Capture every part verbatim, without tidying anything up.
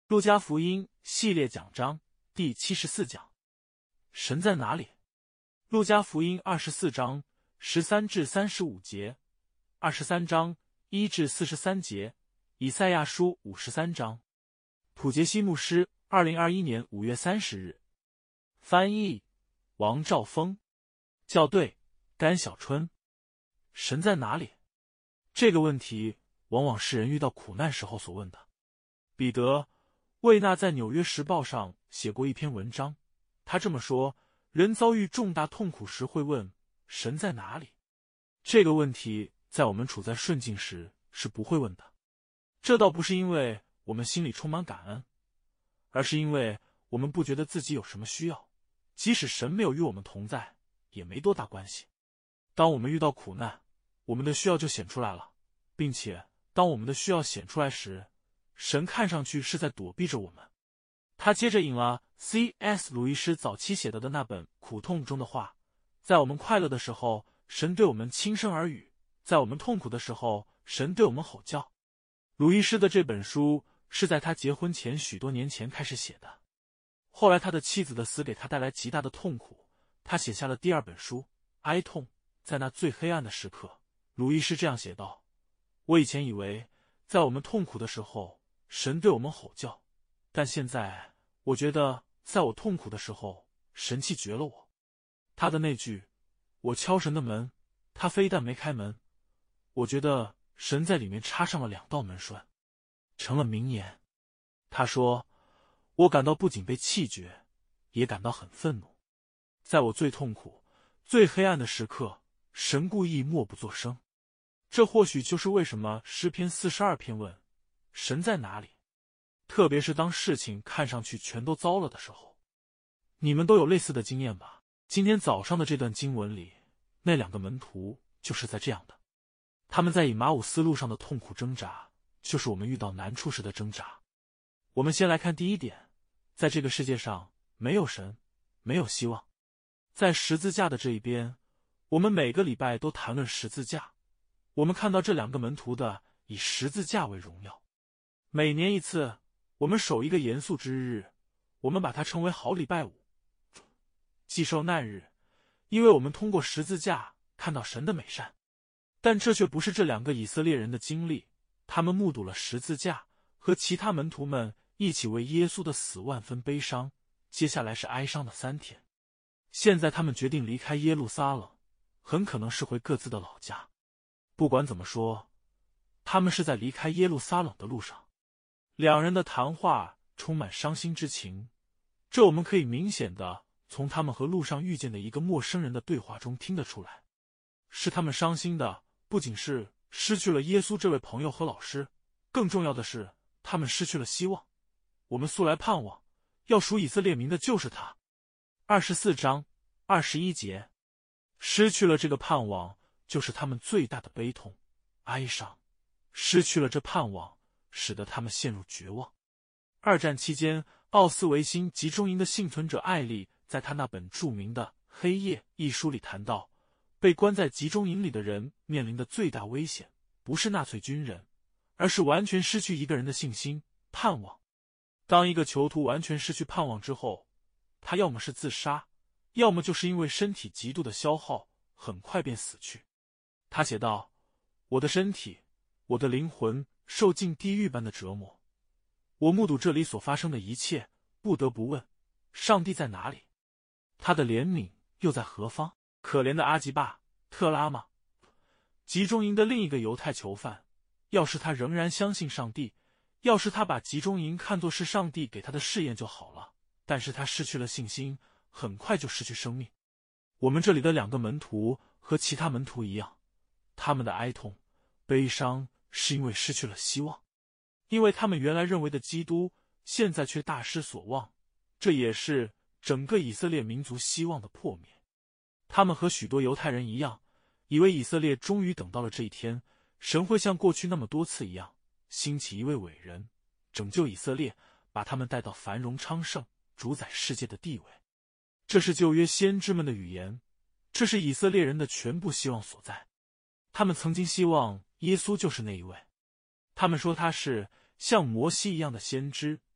路加福音系列讲章第七十四讲，神在哪里？路加福音二十四章十三至三十五节，二十三章一至四十三节，以赛亚书五十三章。普杰西牧师，二零二一年五月三十日。翻译王兆峰，校对甘小春。神在哪里？这个问题往往是人遇到苦难时候所问的。彼得魏纳在《纽约时报》上写过一篇文章，他这么说：人遭遇重大痛苦时会问神在哪里？这个问题在我们处在顺境时是不会问的。这倒不是因为我们心里充满感恩，而是因为我们不觉得自己有什么需要，即使神没有与我们同在，也没多大关系。当我们遇到苦难，我们的需要就显出来了，并且当我们的需要显出来时，神看上去是在躲避着我们。他接着引了 C S 鲁伊斯早期写的的那本《苦痛》中的话：在我们快乐的时候，神对我们轻声耳语；在我们痛苦的时候，神对我们吼叫。鲁伊斯的这本书是在他结婚前许多年前开始写的，后来他的妻子的死给他带来极大的痛苦，他写下了第二本书《哀痛》。在那最黑暗的时刻，鲁伊斯这样写道：我以前以为在我们痛苦的时候，神对我们吼叫，但现在我觉得在我痛苦的时候，神弃绝了我。他的那句我敲神的门，他非但没开门，我觉得神在里面插上了两道门栓，成了名言。他说，我感到不仅被弃绝，也感到很愤怒。在我最痛苦最黑暗的时刻，神故意默不作声。这或许就是为什么诗篇四十二篇问神在哪里，特别是当事情看上去全都糟了的时候。你们都有类似的经验吧？今天早上的这段经文里，那两个门徒就是在这样的。他们在以马忤斯路上的痛苦挣扎，就是我们遇到难处时的挣扎。我们先来看第一点，在这个世界上没有神，没有希望。在十字架的这一边，我们每个礼拜都谈论十字架。我们看到这两个门徒的以十字架为荣耀。每年一次，我们守一个严肃之日，我们把它称为好礼拜五，祭受难日，因为我们通过十字架看到神的美善。但这却不是这两个以色列人的经历，他们目睹了十字架，和其他门徒们一起为耶稣的死万分悲伤，接下来是哀伤的三天。现在他们决定离开耶路撒冷，很可能是回各自的老家。不管怎么说，他们是在离开耶路撒冷的路上。两人的谈话充满伤心之情，这我们可以明显的从他们和路上遇见的一个陌生人的对话中听得出来。是他们伤心的不仅是失去了耶稣这位朋友和老师，更重要的是他们失去了希望。我们素来盼望要属以色列民的就是他。二十四章二十一节，失去了这个盼望，就是他们最大的悲痛、哀伤。失去了这盼望，使得他们陷入绝望。二战期间，奥斯维辛集中营的幸存者艾丽在他那本著名的《黑夜》一书里谈到，被关在集中营里的人面临的最大危险，不是纳粹军人，而是完全失去一个人的信心、盼望。当一个囚徒完全失去盼望之后，他要么是自杀，要么就是因为身体极度的消耗，很快便死去。他写道，我的身体，我的灵魂受尽地狱般的折磨，我目睹这里所发生的一切，不得不问，上帝在哪里？他的怜悯又在何方？可怜的阿吉巴、特拉玛，集中营的另一个犹太囚犯，要是他仍然相信上帝，要是他把集中营看作是上帝给他的试验就好了，但是他失去了信心，很快就失去生命。我们这里的两个门徒和其他门徒一样，他们的哀痛、悲伤是因为失去了希望，因为他们原来认为的基督，现在却大失所望。这也是整个以色列民族希望的破灭。他们和许多犹太人一样，以为以色列终于等到了这一天，神会像过去那么多次一样，兴起一位伟人，拯救以色列，把他们带到繁荣昌盛、主宰世界的地位。这是旧约先知们的语言，这是以色列人的全部希望所在。他们曾经希望耶稣就是那一位，他们说他是像摩西一样的先知，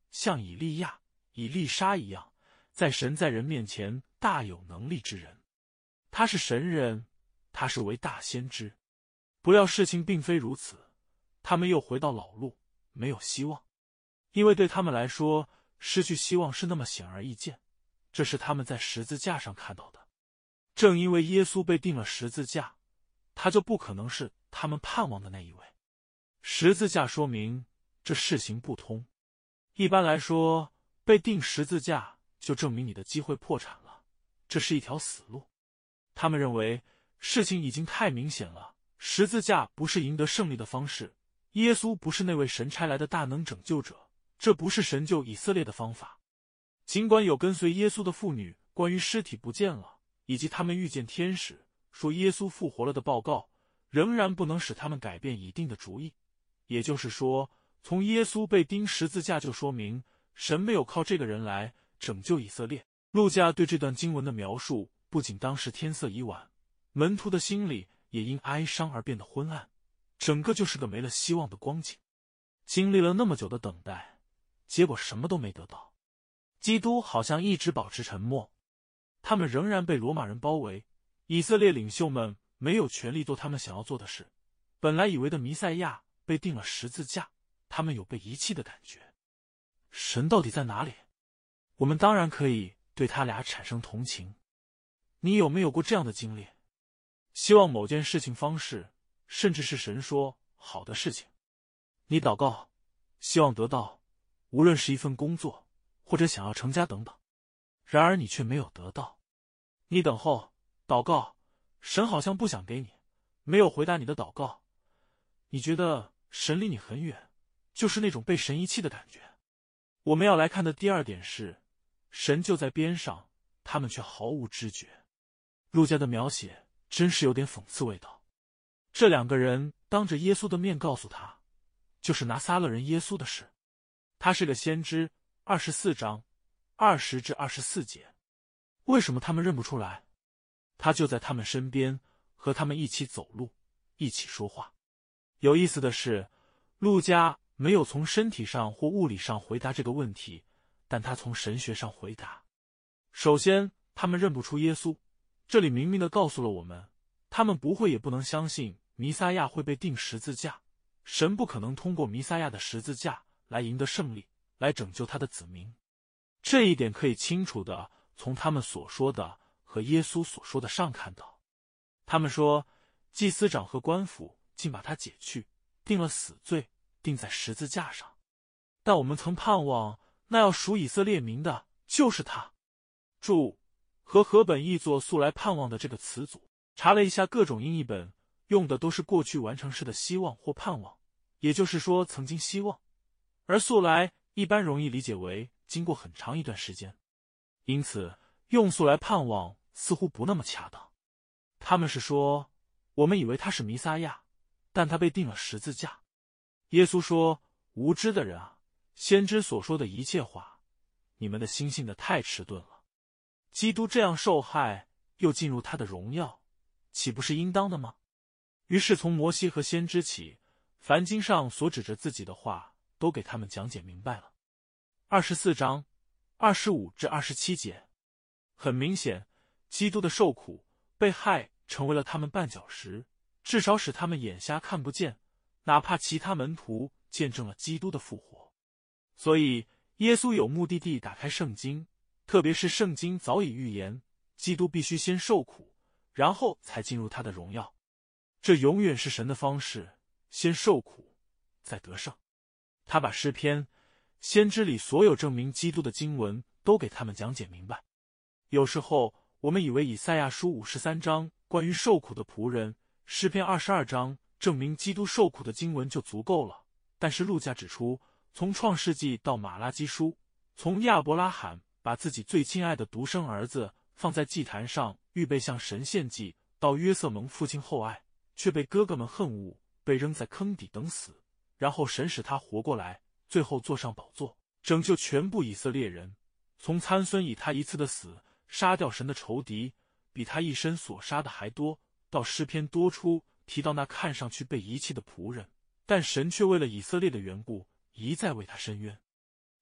像以利亚、以利沙一样，在神在人面前大有能力之人。他是神人，他是为大先知。不料事情并非如此，他们又回到老路，没有希望。因为对他们来说，失去希望是那么显而易见，这是他们在十字架上看到的。正因为耶稣被钉了十字架，他就不可能是他们盼望的那一位。十字架说明这事行不通。一般来说，被钉十字架就证明你的机会破产了，这是一条死路。他们认为事情已经太明显了，十字架不是赢得胜利的方式，耶稣不是那位神差来的大能拯救者，这不是神救以色列的方法。尽管有跟随耶稣的妇女关于尸体不见了，以及他们遇见天使说耶稣复活了的报告，仍然不能使他们改变已定的主意。也就是说，从耶稣被钉十字架就说明神没有靠这个人来拯救以色列。路加对这段经文的描述，不仅当时天色已晚，门徒的心里也因哀伤而变得昏暗，整个就是个没了希望的光景。经历了那么久的等待，结果什么都没得到。基督好像一直保持沉默，他们仍然被罗马人包围，以色列领袖们没有权利做他们想要做的事。本来以为的弥赛亚被钉了十字架，他们有被遗弃的感觉。神到底在哪里？我们当然可以对他俩产生同情。你有没有过这样的经历？希望某件事情方式，甚至是神说好的事情，你祷告，希望得到，无论是一份工作，或者想要成家等等，然而你却没有得到。你等候祷告，神好像不想给你，没有回答你的祷告，你觉得神离你很远，就是那种被神遗弃的感觉。我们要来看的第二点是，神就在边上，他们却毫无知觉。路加的描写真是有点讽刺味道。这两个人当着耶稣的面告诉他，就是拿撒勒人耶稣的事。他是个先知，二十四章二十至二十四节。为什么他们认不出来？他就在他们身边，和他们一起走路，一起说话。有意思的是，路加没有从身体上或物理上回答这个问题，但他从神学上回答。首先，他们认不出耶稣，这里明明地告诉了我们，他们不会也不能相信弥撒亚会被钉十字架，神不可能通过弥撒亚的十字架来赢得胜利，来拯救他的子民。这一点可以清楚地从他们所说的和耶稣所说的上看到。他们说，祭司长和官府竟把他解去，定了死罪，钉在十字架上。但我们曾盼望那要属以色列民的就是他。注：和合本译作素来盼望的这个词组，查了一下各种音译本，用的都是过去完成式的希望或盼望，也就是说曾经希望，而素来一般容易理解为经过很长一段时间，因此用素来盼望似乎不那么恰当。他们是说，我们以为他是弥撒亚，但他被钉了十字架。耶稣说，无知的人啊，先知所说的一切话，你们的心信的太迟钝了。基督这样受害，又进入他的荣耀，岂不是应当的吗？于是从摩西和先知起，凡经上所指着自己的话，都给他们讲解明白了。二十四章二十五至二十七节，很明显，基督的受苦、被害成为了他们绊脚石，至少使他们眼瞎看不见，哪怕其他门徒见证了基督的复活。所以耶稣有目的地打开圣经，特别是圣经早已预言，基督必须先受苦，然后才进入他的荣耀。这永远是神的方式，先受苦，再得胜。他把诗篇、先知里所有证明基督的经文都给他们讲解明白。有时候我们以为以赛亚书五十三章关于受苦的仆人，诗篇二十二章证明基督受苦的经文就足够了，但是路加指出，从创世纪到马拉基书，从亚伯拉罕把自己最亲爱的独生儿子放在祭坛上预备向神献祭，到约瑟蒙父亲厚爱，却被哥哥们恨恶，被扔在坑底等死，然后神使他活过来，最后坐上宝座，拯救全部以色列人。从参孙以他一次的死杀掉神的仇敌，比他一生所杀的还多，到诗篇多出提到那看上去被遗弃的仆人，但神却为了以色列的缘故一再为他伸冤。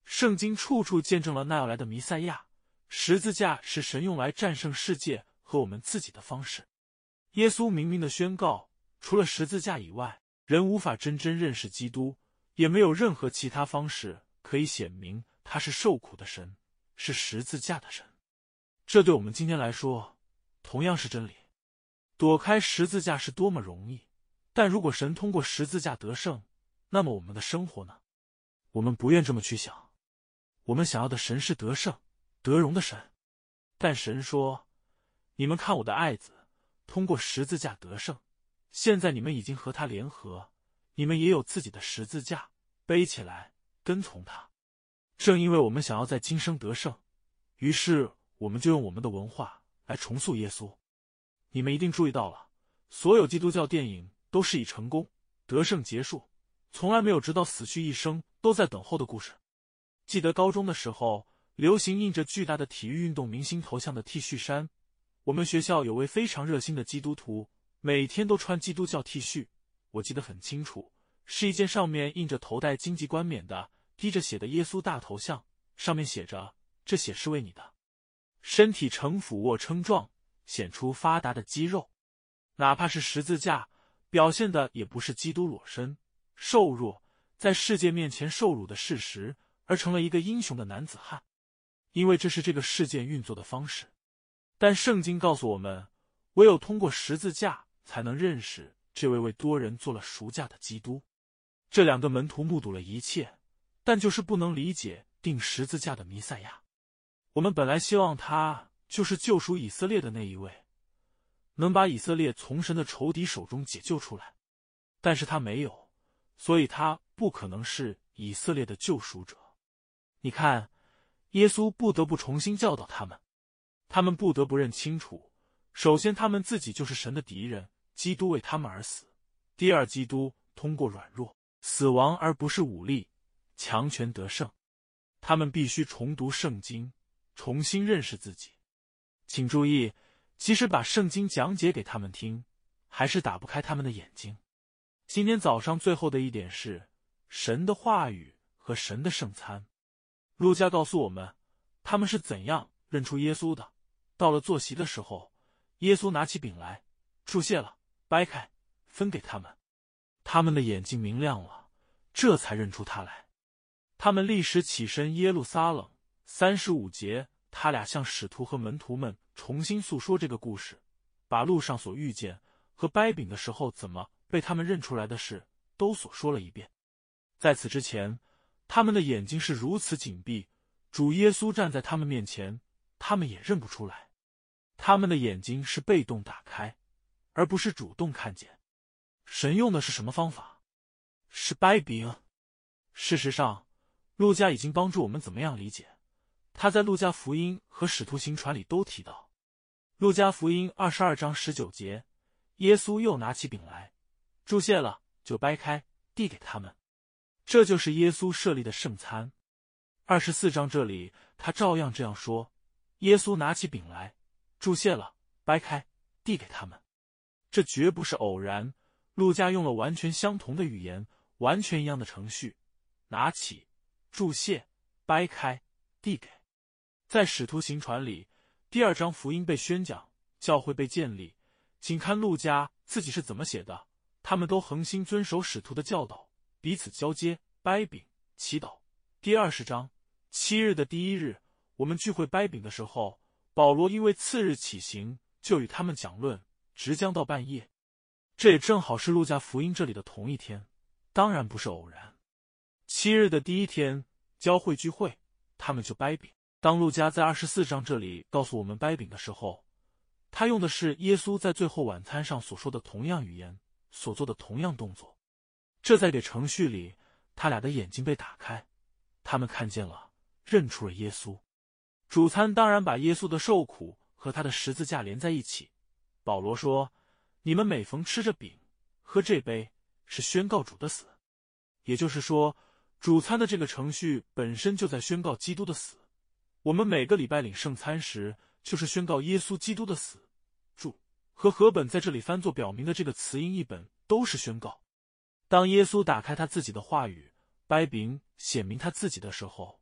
圣经处处见证了那要来的弥赛亚，十字架是神用来战胜世界和我们自己的方式。耶稣明明地宣告，除了十字架以外，人无法真正认识基督，也没有任何其他方式可以显明他是受苦的神，是十字架的神。这对我们今天来说同样是真理。躲开十字架是多么容易，但如果神通过十字架得胜，那么我们的生活呢？我们不愿这么去想。我们想要的神是得胜得荣的神，但神说，你们看我的爱子通过十字架得胜，现在你们已经和他联合，你们也有自己的十字架，背起来跟从他。正因为我们想要在今生得胜，于是我们就用我们的文化来重塑耶稣。你们一定注意到了，所有基督教电影都是以成功得胜结束，从来没有直到死去一生都在等候的故事。记得高中的时候，流行印着巨大的体育运动明星头像的 T 恤衫，我们学校有位非常热心的基督徒，每天都穿基督教 T 恤。我记得很清楚，是一件上面印着头戴荆棘冠冕的滴着血的耶稣大头像，上面写着，这血是为你的。身体呈俯卧撑状，显出发达的肌肉。哪怕是十字架，表现的也不是基督裸身瘦弱，在世界面前受辱的事实，而成了一个英雄的男子汉，因为这是这个事件运作的方式。但圣经告诉我们，唯有通过十字架才能认识这位为多人做了赎价的基督。这两个门徒目睹了一切，但就是不能理解钉十字架的弥赛亚。我们本来希望他就是救赎以色列的那一位，能把以色列从神的仇敌手中解救出来，但是他没有，所以他不可能是以色列的救赎者。你看，耶稣不得不重新教导他们，他们不得不认清楚，首先他们自己就是神的敌人，基督为他们而死；第二，基督通过软弱死亡而不是武力强权得胜。他们必须重读圣经，重新认识自己。请注意，即使把圣经讲解给他们听，还是打不开他们的眼睛。今天早上最后的一点是神的话语和神的圣餐。路加告诉我们，他们是怎样认出耶稣的。到了坐席的时候，耶稣拿起饼来，祝谢了，掰开，分给他们。他们的眼睛明亮了，这才认出他来。他们立时起身耶路撒冷。三十五节，他俩向使徒和门徒们重新诉说这个故事，把路上所遇见和掰饼的时候怎么被他们认出来的事都所说了一遍。在此之前，他们的眼睛是如此紧闭，主耶稣站在他们面前，他们也认不出来。他们的眼睛是被动打开，而不是主动看见。神用的是什么方法？是掰饼。事实上，路加已经帮助我们怎么样理解。他在路加福音和使徒行传里都提到。路加福音二十二章十九节，耶稣又拿起饼来，祝谢了，就掰开，递给他们。这就是耶稣设立的圣餐。二十四章这里，他照样这样说，耶稣拿起饼来，祝谢了，掰开，递给他们。这绝不是偶然，路加用了完全相同的语言，完全一样的程序，拿起，祝谢，掰开，递给。在使徒行传里，第二章福音被宣讲，教会被建立，请看路加自己是怎么写的。他们都恒心遵守使徒的教导，彼此交接，掰饼，祈祷。第二十章，七日的第一日，我们聚会掰饼的时候，保罗因为次日起行，就与他们讲论，直将到半夜。这也正好是路加福音这里的同一天，当然不是偶然。七日的第一天，教会聚会，他们就掰饼。当路加在二十四章这里告诉我们掰饼的时候，他用的是耶稣在最后晚餐上所说的同样语言，所做的同样动作。这在给程序里，他俩的眼睛被打开，他们看见了，认出了耶稣。主餐当然把耶稣的受苦和他的十字架连在一起。保罗说，你们每逢吃着饼，喝这杯，是宣告主的死。也就是说，主餐的这个程序本身就在宣告基督的死。我们每个礼拜领圣餐时，就是宣告耶稣基督的死。主和和本在这里翻作表明的这个词音译本都是宣告。当耶稣打开他自己的话语，掰饼显明他自己的时候，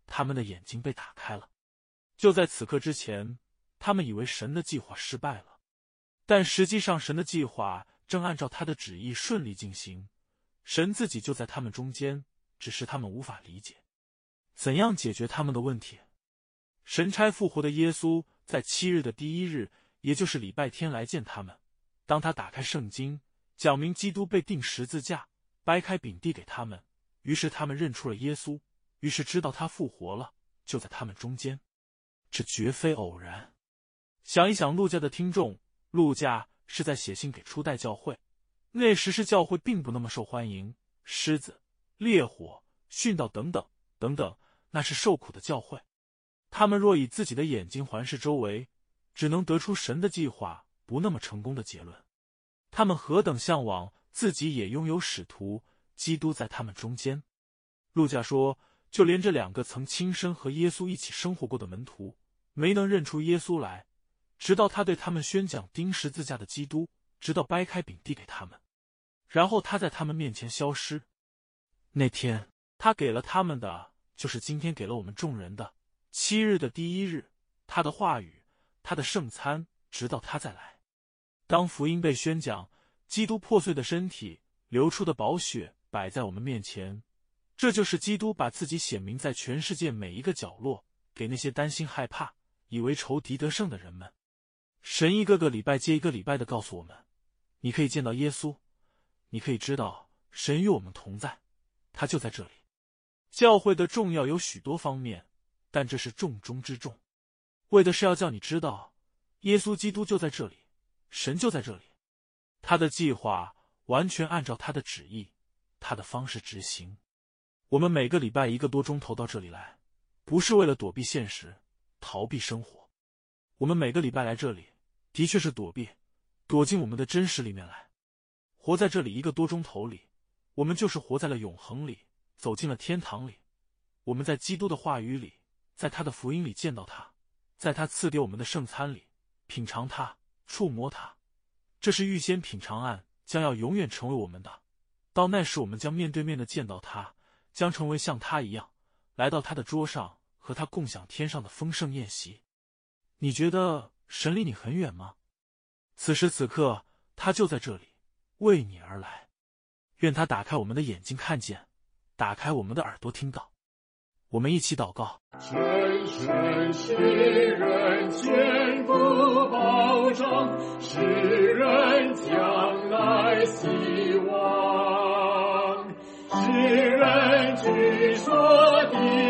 他们的眼睛被打开了。就在此刻之前，他们以为神的计划失败了，但实际上神的计划正按照他的旨意顺利进行。神自己就在他们中间，只是他们无法理解。怎样解决他们的问题？神差复活的耶稣在七日的第一日，也就是礼拜天来见他们。当他打开圣经，讲明基督被钉十字架，掰开饼递给他们，于是他们认出了耶稣，于是知道他复活了，就在他们中间。这绝非偶然。想一想路加的听众，路加是在写信给初代教会，那时是教会并不那么受欢迎，狮子、烈火、殉道等等等等，那是受苦的教会。他们若以自己的眼睛环视周围，只能得出神的计划不那么成功的结论。他们何等向往自己也拥有使徒，基督在他们中间。路加说，就连这两个曾亲身和耶稣一起生活过的门徒，没能认出耶稣来，直到他对他们宣讲钉十字架的基督，直到掰开饼递给他们，然后他在他们面前消失。那天他给了他们的，就是今天给了我们众人的，七日的第一日，他的话语，他的圣餐，直到他再来。当福音被宣讲，基督破碎的身体，流出的宝血摆在我们面前，这就是基督把自己显明在全世界每一个角落，给那些担心害怕以为仇敌得胜的人们。神一个个礼拜接一个礼拜的告诉我们，你可以见到耶稣，你可以知道神与我们同在，他就在这里。教会的重要有许多方面，但这是重中之重，为的是要叫你知道耶稣基督就在这里，神就在这里，他的计划完全按照他的旨意，他的方式执行。我们每个礼拜一个多钟头到这里来，不是为了躲避现实，逃避生活。我们每个礼拜来这里，的确是躲避，躲进我们的真实里面来。活在这里一个多钟头里，我们就是活在了永恒里，走进了天堂里。我们在基督的话语里，在他的福音里见到他，在他赐给我们的圣餐里品尝他，触摸他。这是预先品尝案，将要永远成为我们的。到那时我们将面对面的见到他，将成为像他一样，来到他的桌上，和他共享天上的丰盛宴席。你觉得神离你很远吗？此时此刻，他就在这里，为你而来。愿他打开我们的眼睛看见，打开我们的耳朵听到。我们一起祷告。 真神是人坚固保障，是人将来希望，是人据说的